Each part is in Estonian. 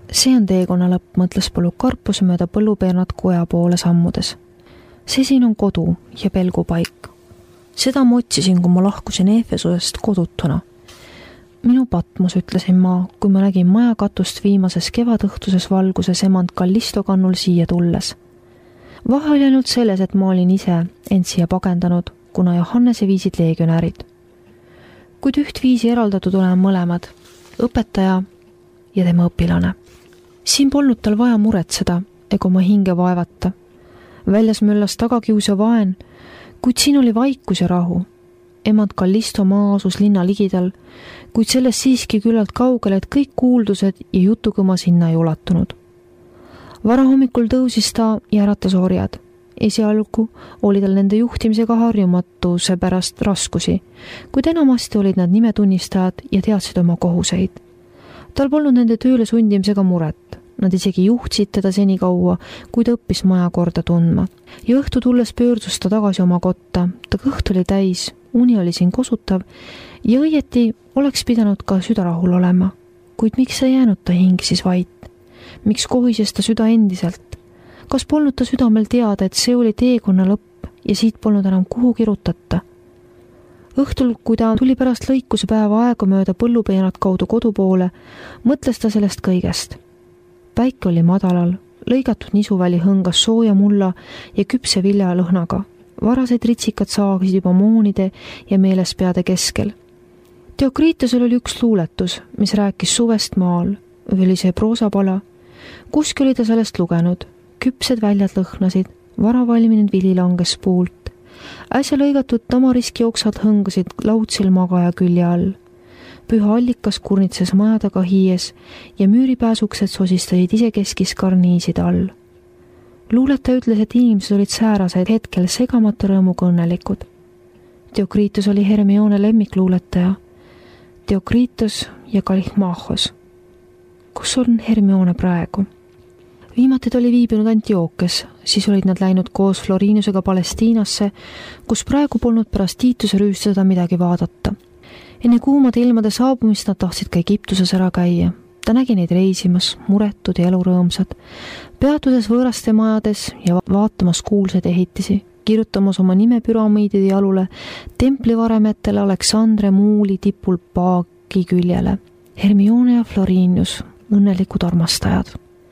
See on teekonna lõpp, mõtles Polikarpus mööda põllupeenat koja poole sammudes. See siin on kodu ja pelgupaik. Seda ma otsisin, kui ma lahkusin Efesusest kodutuna. Minu Patmos, ütlesin ma, kui ma nägin majakatust viimases kevadõhtuses valguses emand Kallisto kannul siia tulles. Vahe oli ainult selles, et ma olin ise end siia pagendanud, kuna Johannese viisid leegionärid. Kuid ühtviisi eraldatud olen mõlemad, õpetaja ja tema õpilane. Siin polnud tal vaja muretseda ega oma hinge vaevata. Väljas möllas tagakius ja vaen, kuid siin oli vaikus ja rahu. Emand Kallisto maa asus linna ligidal, kuid sellest siiski küllalt kaugel, et kõik kuuldused ja jutukõma sinna ei ulatunud. Varahommikul tõusis ta ja äratas orjad. Esialgu oli tal nende juhtimisega harjumatuse pärast raskusi, kuid enamasti olid nad nimetunnistajad ja teadsid oma kohuseid. Tal polnud nende tööle sundimisega muret. Nad isegi juhtsid teda senikaua, kui ta õppis maja korda tundma. Ja õhtu tulles pöördus ta tagasi oma kotta. Ta kõht oli täis, uni oli siin kosutav ja õieti oleks pidanud ka süda rahul olema. Kuid miks ei jäänud ta hing siis vait? Miks kohises ta süda endiselt? Kas polnud ta südamel teada, et see oli teekonna lõpp ja siit polnud enam kuhu kirutata? Õhtul, kui ta tuli pärast lõikuse päeva aega mööda põllupeenat kaudu kodu poole, mõtles ta sellest kõigest. Päike oli madalal, lõigatud nisuväli hõngas sooja mulla ja küpse vilja lõhnaga. Varased ritsikad saagisid juba moonide ja meelespeade keskel. Theokritusel oli üks luuletus, mis rääkis suvest maal, või oli see proosapala. Kuski oli ta sellest lugenud. Küpsed väljad lõhnasid, varavalminud vili langes puult. Äsja lõigatud tamariski oksad hõngasid laudsil magaja külje all. Püha allikas kurnitses maja taga hiies ja müüripääsuksed sosistasid isekeskis karniisid all. Luuletaja ütles, et inimesed olid säärased hetkel segamata rõõmuga õnnelikud. Theokritus oli Hermione lemmikluuletaja. Theokritus ja Kalihmachos. Kus on Hermione praegu? Viimati ta oli viibinud Antiookes, siis olid nad läinud koos Florinusega Palestiinasse, kus praegu polnud pärast Tiituse rüüstada midagi vaadata. Enne kuumade ilmade saabumist nad tahtsid ka Egiptuses ära käia. Ta nägi neid reisimas, muretud ja elurõõmsad, peatudes võõraste majades ja vaatamas kuulsaid ehitisi, kirjutamas oma nime püramiidide jalule, templivaremetele Aleksandre muuli tipul paagi küljele. Hermione ja Florinus, õnnelikud armastajad.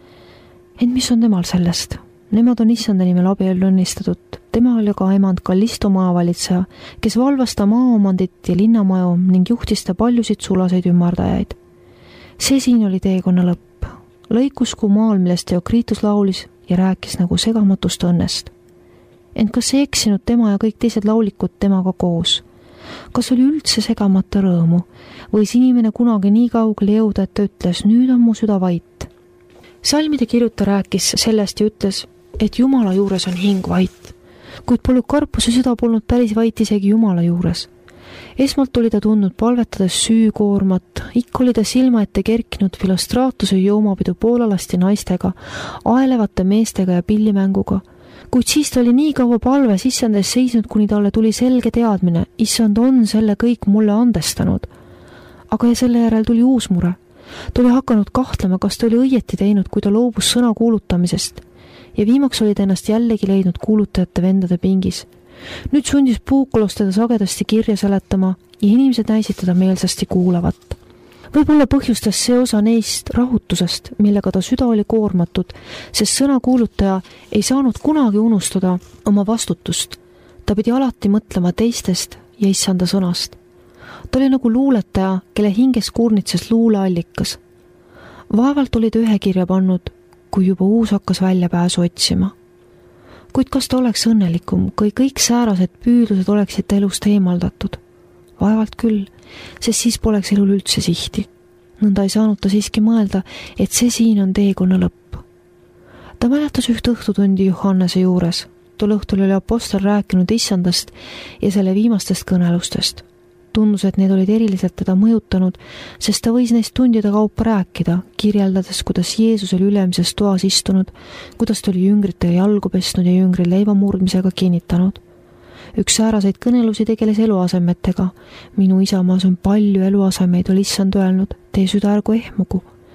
Ent mis on temal sellest? Nemad on issanda nimel abiellu õnnistatud. Tema oli ka emand Kallisto maavalitseja, kes valvas ta maaomandit ja linnamaju ning juhtis ta paljusid sulaseid ümmardajaid. See siin oli teekonna lõpp. Lõikuskuu maal, millest Theokritus laulis ja rääkis nagu segamatust õnnest. Ent kas ei eksinud tema ja kõik teised laulikud temaga koos? Kas oli üldse segamata rõõmu? Võis inimene kunagi nii kaugele jõuda, et ta ütles, nüüd on mu süda vait? Salmide kirjuta rääkis sellest ja ütles, et Jumala juures on hing vait. Kuid Polikarpuse süda polnud päris vait isegi Jumala juures. Esmalt oli ta tundnud palvetades süükoormat, ikka oli ta silma ette kerkinud Filostratuse joomapidu poolalasti naistega, aelevate meestega ja pillimänguga. Kuid siis ta oli nii kaua palves issandes seisnud, kuni talle tuli selge teadmine, issand on selle kõik mulle andestanud. Aga ja selle järel tuli uus mure. Ta oli hakanud kahtlema, kas ta oli õieti teinud, kui ta loobus sõna kuulutamisest. Ja viimaks oli ta ennast jällegi leidnud kuulutajate vendade pingis. Nüüd sundis Puukolos teda sagedasti kirja seletama ja inimesed näisid teda meelsasti kuulavat. Võib-olla põhjustas see osa neist rahutusest, millega ta süda oli koormatud, sest sõna kuulutaja ei saanud kunagi unustada oma vastutust. Ta pidi alati mõtlema teistest ja issanda sõnast. Ta oli nagu luuletaja, kelle hinges kurnitses luuleallikas. Vaevalt oli ta ühe kirja pannud, kui juba uus hakkas väljapääsu otsima. Kuid kas ta oleks õnnelikum, kui kõik säärased püüdlused oleksid ta elust eemaldatud? Vaevalt küll, sest siis poleks elul üldse sihti. Nõnda ei saanud ta siiski mõelda, et see siin on teekonna lõpp. Ta mäletas üht õhtutundi Johannese juures. Tol õhtul oli apostel rääkinud issandast ja selle viimastest kõnelustest. Tundus, et need olid eriliselt teda mõjutanud, sest ta võis neist tundide kaupa rääkida, kirjeldades, kuidas Jeesus oli ülemises toas istunud, kuidas ta oli jüngritega jalgu pesnud ja jüngri leivamurdmisega kinnitanud. Üks sääraseid kõnelusi tegeles eluasemetega. Minu isamaas on palju eluasemeid, oli issand öelnud, tee süda ärgu ehmugu.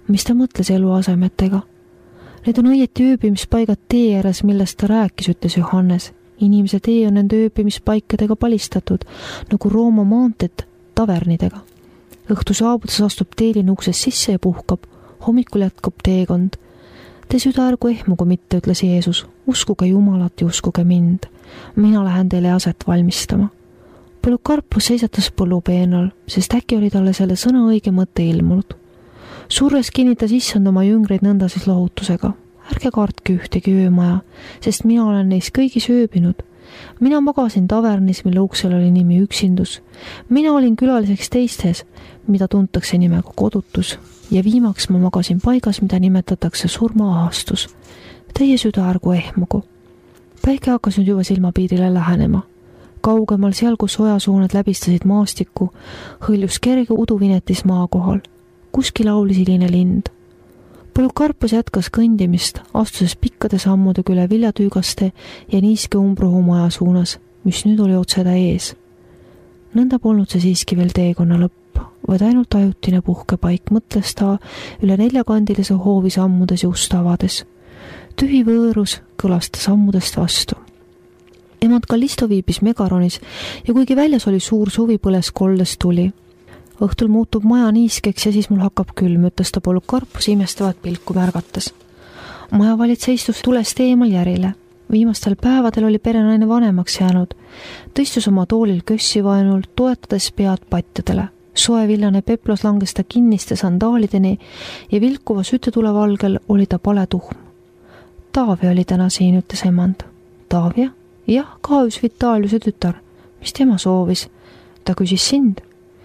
mis ta mõtles eluasemetega? Need on õieti ööbimispaigad tee ääres, millest ta rääkis, ütles Johannes. Inimese tee on nende ööbimispaikadega palistatud, nagu Rooma maanteed tavernidega. Õhtu saabudes astub teelin uksest sisse ja puhkab. Hommikul jätkab teekond. Te süda ärgu ehmugu mitte, ütles Jeesus. Uskuge Jumalat ja uskuge mind. Mina lähen teile aset valmistama. Polükarpus seisatas põllupeenal, sest äkki oli talle selle sõna õige mõte ilmunud. Surres kinnitas issand oma jüngreid nõnda siis lohutusega. Ärge kartke ühtegi öömaja, sest mina olen neis kõigis ööbinud. Mina magasin tavernis, mille uksel oli nimi üksindus. Mina olin külaliseks teistes, mida tuntakse nimega kodutus, ja viimaks ma magasin paigas, mida nimetatakse surmaahastus. Teie süda ärgu ehmugu. Päike hakkas nüüd juba silmapiirile lähenema. Kaugemal seal, kus ojasuuned läbistasid maastikku, hõljus kerge uduvinetis maa kohal. Kuskil laulis hiline lind. Polükarpus jätkas kõndimist, astuses pikkade sammudega üle viljatüügaste ja niiske umbrohu maja suunas, mis nüüd oli otseda ees. Nõnda polnud see siiski veel teekonna lõpp, vaid ainult ajutine puhkepaik, mõtles ta üle 4-kandilise hoovi sammudes just avades. Tühi võõrus kõlas ta sammudest vastu. Emand Kallisto viibis Megaronis ja kuigi väljas oli suur suvi, põles koldes tuli. Õhtul muutub maja niiskeks ja siis mul hakkab külm, ütles ta Polükarpus imestavat pilku märgates. Majavalitse istus tulest eemal järile. Viimastel päevadel oli perenaine vanemaks jäänud. Ta istus oma toolil kössi vaenul, toetades pead patjadele. Soevillane peplos langes ta kinniste sandaalideni ja vilkuva sütetule valgel oli ta pale tuhm. Taavia oli täna siin, ütles emand. Taavia? Jah, Gaius Vitaliuse tütar. Mis tema soovis? Ta küsis sind.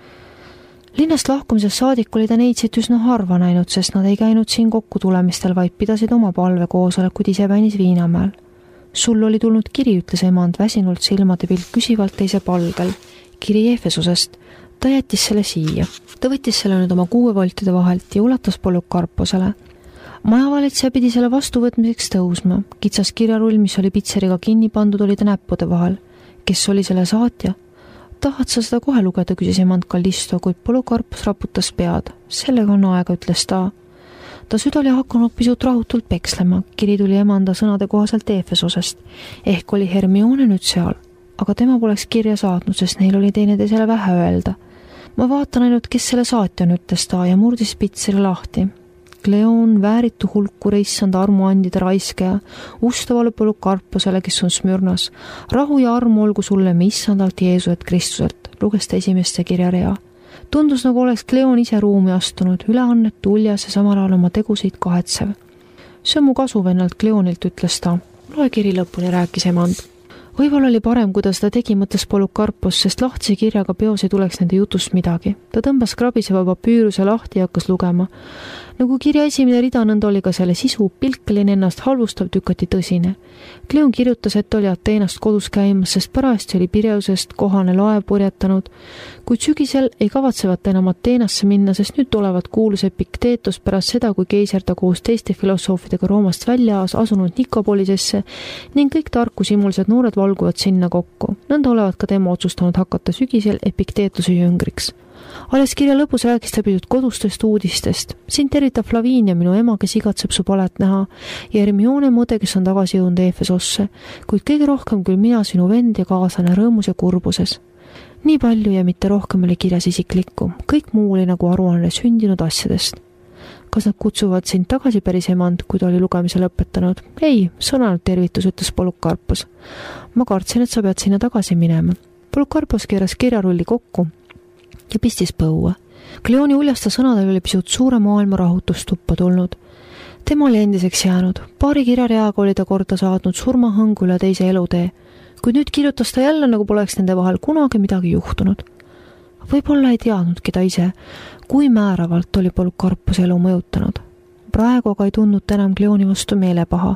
Linnast lahkumisest saadik oli ta neid siit üsna harva näinud, sest nad ei käinud siin kokku tulemistel, vaid pidasid oma palvekoosolekud isepäinis Viinamäel. Sul oli tulnud kiri, ütles emand väsinult silmade pilt küsivalt teise palgel. Kiri Efesusest. Ta jättis selle siia. Ta võttis selle nüüd oma 6 voltide vahelt ja ulatas Polükarposele. Majavalitseja pidi selle vastuvõtmiseks tõusma. Kitsas kirjarull, mis oli pitseriga kinni pandud, oli ta näppude vahel. Kes oli selle saatja? Tahad sa seda kohe lugeda, küsis emand Kallisto, kuid Polükarpus raputas pead. Sellega on aega, ütles ta. Ta süda oli hakanud pisut rahutult pekslema. Kiri tuli emanda sõnade kohaselt Efesusest. Ehk oli Hermione nüüd seal. Aga tema poleks kirja saatnud, sest neil oli teineteisele vähe öelda. Ma vaatan ainult, kes selle saatja on, ütles ta ja murdis pitseri lahti. Kleon, vääritu hulkure issanda armuandide raiskaja, ustavale Polükarposele, kes on Smürnas. Rahu ja armu olgu sulle me issandalt Jeesuselt Kristuselt, luges ta esimeste kirjarea. Tundus, nagu oleks Kleon ise ruumi astunud, üleannet uljas ja samal ajal oma tegusid kahetsev. See on mu kasuvennalt Kleonilt, ütles ta. Loe kiri lõpuni, rääkis emand. Võib-olla oli parem, kui ta seda tegi, mõtles Polükarpos, sest lahtise kirjaga peos ei tuleks nende jutust midagi. Ta tõmbas krabiseva papüüruse lahti ja hakkas lugema. Nagu kirja esimene rida, nõnda oli ka selle sisu, pilkeline ennast halvustav, tükati tõsine. Kleon kirjutas, et oli Ateenast kodus käimas, sest parajasti oli Pireusest kohane laev purjetanud, kuid sügisel ei kavatsevat enam Ateenasse minna, sest nüüd tulevad kuulus Epikteetos pärast seda, kui keiser ta koos teiste filosoofidega Roomast välja asunud Nikopolisesse ning kõik tarkusimulised noored valguvad sinna kokku. Nõnda olevat ka tema otsustanud hakata sügisel Epikteetuse jüngriks. Alles kirja lõpus rääkis ta pisut kodustest uudistest. Siin tervitab Flavinia, minu ema, kes igatseb su palet näha, ja Hermione mõde, kes on tagasi jõudnud Efesosse, kuid kõige rohkem küll mina, sinu vend ja kaaslane rõõmus ja kurbuses. Nii palju ja mitte rohkem oli kirjas isiklikku. Kõik muu oli nagu aruanne sündinud asjadest. Kas nad kutsuvad sind tagasi, päris emand, kui ta oli lugemise lõpetanud? Ei, see on ainult tervitus, ütles Polükarpos. Ma kartsin, et sa pead sinna tagasi minema. Polükarpos keeras kirjarulli kokku ja pistis põua. Kleoni uljasta sõnadel oli pisut suure maailma rahutust tuppa tulnud. Tema oli endiseks jäänud. Paari kirjareaga oli ta korda saatnud surmahõngu üle teise elutee, kuid nüüd kirjutas ta jälle, nagu poleks nende vahel kunagi midagi juhtunud. Võib-olla ei teadnudki ta ise, kui määravalt oli Polükarpos elu mõjutanud. Praegu aga ei tundnud ta enam Kleoni vastu meelepaha,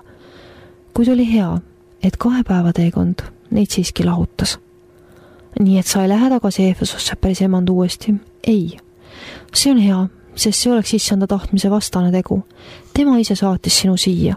kuid oli hea, et 2 päeva teekond neid siiski lahutas. Nii et sa ei lähe tagasi Efesosse, päris emand uuesti? Ei. See on hea, sest see oleks issanda tahtmise vastane tegu. Tema ise saatis sinu siia.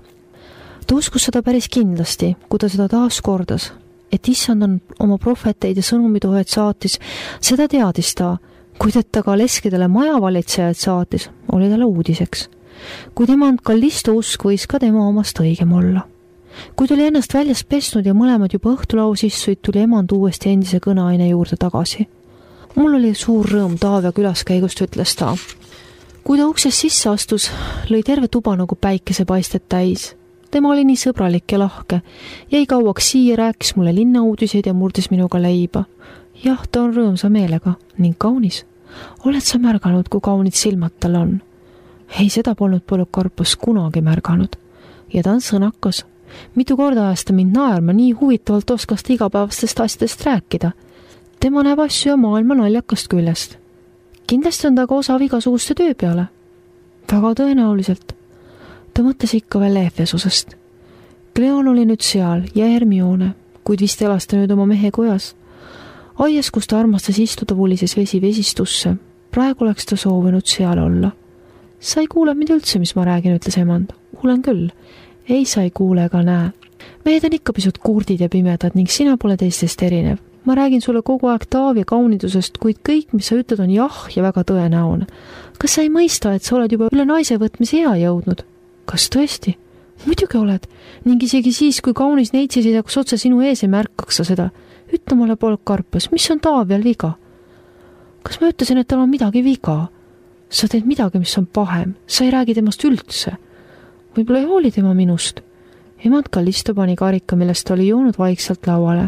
Ta uskus seda päris kindlasti, kui ta seda taas kordas, et issand on oma prohveteid ja sõnumitoojad saatis. Seda teadis ta, kuid et ta ka leskidele majavalitsejaid saatis, oli talle uudiseks. kuid emand Kallisto usk võis ka tema omast õigem olla. Kui tuli ennast väljast pesnud ja mõlemad juba õhtulaua sissuid, tuli emand uuesti endise kõneaine juurde tagasi. Mul oli suur rõõm Taavia külaskäigust, ütles ta. Kui ta uksest sisse astus, lõi terve tuba nagu päikesepaistet täis. Tema oli nii sõbralik ja lahke, jäi kauaks siia, rääkis mulle linnauudiseid ja murdis minuga leiba. Jah, ta on rõõmsa meelega ning kaunis. Oled sa märganud, kui kaunid silmad tal on? Ei, seda polnud Polikarpos kunagi märganud. Ja ta on sõnakas. Mitu korda ajas ta mind naerma, nii huvitavalt oskas ta igapäevastest asjadest rääkida. Tema näeb asju ja maailma naljakast küljest. Kindlasti on ta ka osav igasuguste töö peale. Väga tõenäoliselt. Ta mõtles ikka veel Efesusest. Cleon oli nüüd seal ja Hermione, kuid vist elas ta nüüd oma mehe kojas. Aias, kus ta armastas istuda, vulises vesi vesistusse. Praegu oleks ta soovinud seal olla. Sa ei kuule mind üldse, mis ma räägin, ütles emand. Kuulen küll. Ei, sa ei kuule ega näe. Mehed on ikka pisut kurdid ja pimedad ning sina pole teistest erinev. Ma räägin sulle kogu aeg Taavia kaunidusest, kuid kõik, mis sa ütled, on jah ja väga tõenäone. Kas sa ei mõista, et sa oled juba üle naise võtmise ea jõudnud? Kas tõesti? Muidugi oled. Ning isegi siis, kui kaunis neitsi seisaks otse sinu ees, ei märkaks sa seda. Ütle mulle, Polikarpos, mis on Taavial viga? Kas ma ütlesin, et tal on midagi viga? Sa teed midagi, mis on pahem. Sa ei räägi temast üldse. Võib-olla ei hooli tema minust. Emand Kallisto pani karika, millest ta oli joonud vaikselt lauale.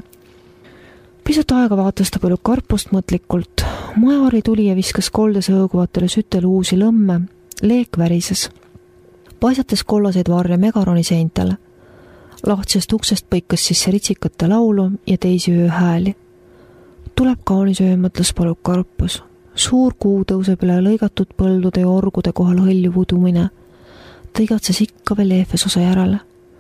Pisut aega vaatas ta Polikarpost mõtlikult. Majari tuli ja viskas koldes hõõguvatele sütele uusi lõmme. Leek värises. Paisates kollaseid varje Megaroni seintele. Lahtisest uksest põikas sisse ritsikate laulu ja teisi ööhääli. Tuleb kaunis öö, mõtles Polikarpos. Suur kuu tõuseb üle lõigatud põldude ja orgude kohal hõljuv udumine. Ta igatses ikka veel Efesose järele.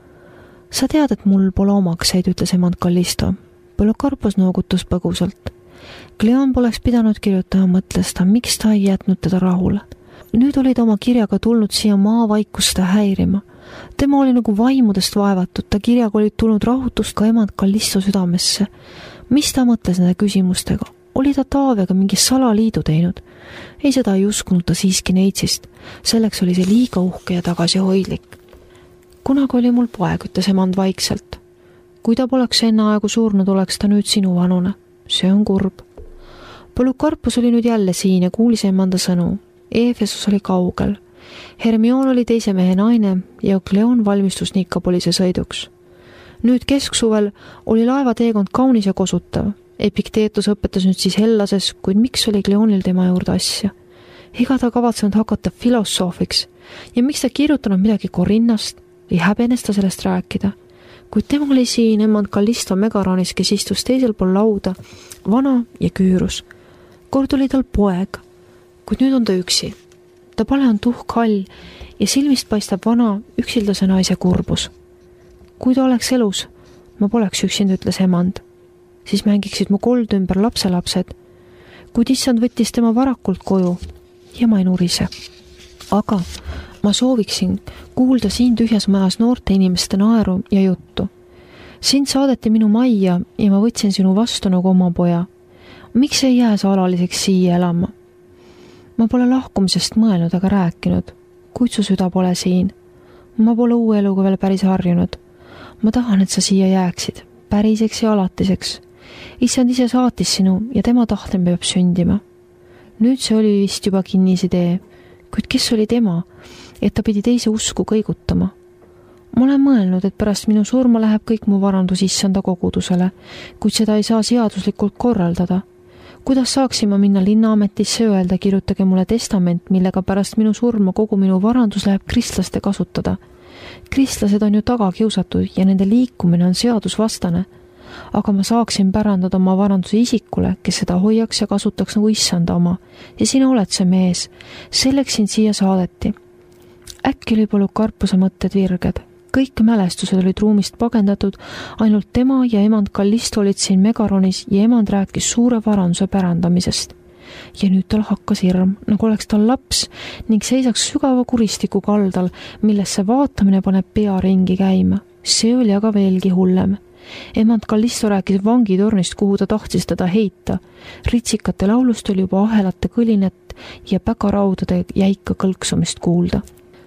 Sa tead, et mul pole omakseid, ütles emand Kallisto. Polikarpos noogutus põgusalt. Cleon poleks pidanud kirjutama, mõtles ta, miks ta ei jätnud teda rahule. Nüüd oli ta oma kirjaga tulnud siia maavaikust häirima. Tema oli nagu vaimudest vaevatud, ta kirjaga olid tulnud rahutust ka emand Kallisto südamesse. Mis ta mõtles nende küsimustega? Oli ta Taaviaga mingi salaliidu teinud? Ei, seda ei uskunud ta siiski neitsist. Selleks oli see liiga uhke ja tagasihoidlik. Kunagi oli mul poeg, ütles emand vaikselt. Kui ta poleks enne aegu surnud, oleks ta nüüd sinu vanune. See on kurb. Polikarpos oli nüüd jälle siin ja kuulis emanda sõnu. Efesus oli kaugel. Hermione oli teise mehe naine ja Cleon valmistus Nikapolise sõiduks. Nüüd kesksuvel oli laevateekond kaunis ja kosutav. Epikteetus õpetas nüüd siis Hellases, kuid miks oli Cleonil tema juurde asja? Ega ta kavatsenud hakata filosoofiks ja miks ta kirjutanud midagi Korinnast, ei häbenes ta sellest rääkida. Kuid tema oli siin emand Kallisto Megaronis, kes istus teisel pool lauda, vana ja küürus. Kord oli tal poeg, kuid nüüd on ta üksi. Ta pale on tuhkhall ja silmist paistab vana üksildase naise kurbus. Kui ta oleks elus, ma poleks üksind, ütles emand. Siis mängiksid mu kold ümber lapselapsed, kuid issand võttis tema varakult koju ja ma ei nurise. Aga ma sooviksin kuulda siin tühjas majas noorte inimeste naeru ja juttu. Sind saadeti minu majja ja ma võtsin sinu vastu nagu oma poja. Miks ei jää sa alaliseks siia elama? Ma pole lahkumisest mõelnud, aga rääkinud, kuid su süda pole siin. Ma pole uue eluga veel päris harjunud. Ma tahan, et sa siia jääksid, päriseks ja alatiseks. Issand ise saatis sinu ja tema tahtel peab sündima. Nüüd see oli vist juba kinnisidee, kuid kes oli tema, et ta pidi teise usku kõigutama? Ma olen mõelnud, et pärast minu surma läheb kõik mu varandus issanda kogudusele, kuid seda ei saa seaduslikult korraldada. Kuidas saaksin ma minna linnaametisse öelda, kirjutage mulle testament, millega pärast minu surma kogu minu varandus läheb kristlaste kasutada? Kristlased on ju taga kiusatud ja nende liikumine on seadusvastane. Aga ma saaksin pärandada oma varanduse isikule, kes seda hoiaks ja kasutaks nagu issanda oma. Ja sina oled see mees. Selleks sind siia saadeti. Äkki oli Polikarpose mõtted virged. Kõik mälestused olid ruumist pagendatud, ainult tema ja emand Kallisto olid siin Megaronis ja emand rääkis suure varanduse pärandamisest. Ja nüüd tal hakkas hirm, nagu oleks tal laps ning seisaks sügava kuristiku kaldal, millesse vaatamine paneb pea ringi käima. See oli aga veelgi hullem. Emand Kallisto rääkis vangitornist, kuhu ta tahtis teda heita. Ritsikate laulust oli juba ahelate kõlinet ja päkaraudade jäika kõlksumist kuulda.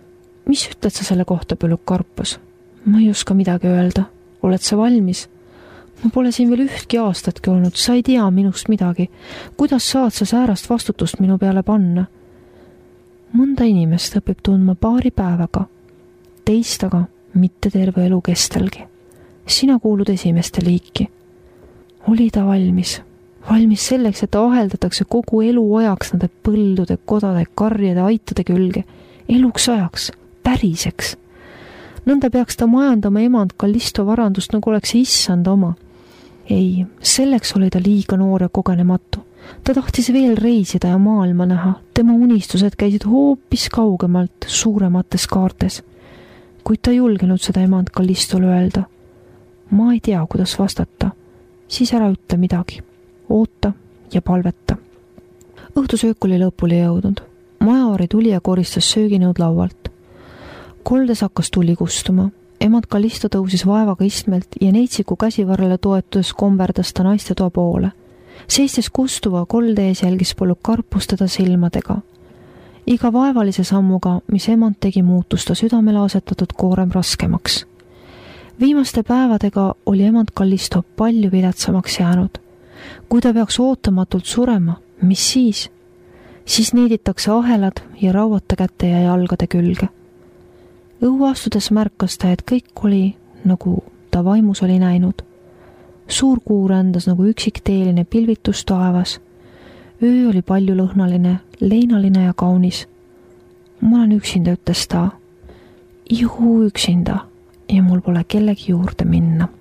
mis ütled sa selle kohta, Põllukarpus? Ma ei oska midagi öelda. Oled sa valmis? Ma pole siin veel ühtki aastatki olnud, sa ei tea minust midagi. Kuidas saad sa säärast vastutust minu peale panna? Mõnda inimest õpib tundma paari päevaga, teist aga mitte terve elu kestelgi. Sina kuulud esimeste liiki. Oli ta valmis? Valmis selleks, et ta aheldatakse kogu elu ajaks nende põldude, kodade, karjade, aitade külge. Eluks ajaks, päriseks. Nõnda peaks ta majandama emand Kallisto varandust, nagu oleks issanda oma. Ei, selleks oli ta liiga noor ja kogenematu. Ta tahtis veel reisida ja maailma näha. Tema unistused käisid hoopis kaugemalt, suuremates kaartes. Kuid ta julgenud seda emand Kallistole öelda. Ma ei tea, kuidas vastata. Siis ära ütle midagi. Oota ja palveta. Õhtusöök oli lõpuli jõudnud. Majavari tuli ja koristas sööginõud laualt. Koldes hakkas tuli kustuma. Emad Kallisto tõusis vaevaga istmelt ja Neitsiku käsivarrele toetudes komberdas ta naiste toa poole. Seistes kustuva kolde ees jälgis Põllukarpus teda silmadega. Iga vaevalise sammuga, mis emand tegi, muutus ta südamele asetatud koorem raskemaks. Viimaste päevadega oli emand Kallisto palju viletsamaks jäänud. Kui ta peaks ootamatult surema, mis siis? Siis needitakse ahelad ja rauata kätte ja jalgade külge. Õue astudes märkas ta, et kõik oli, nagu ta vaimus oli näinud. Suur kuu rändas nagu üksik teeline pilvitus taevas. Öö oli palju lõhnaline, leinaline ja kaunis. Ma olen üksinda, ütles ta. Ihu üksinda ja mul pole kellegi juurde minna.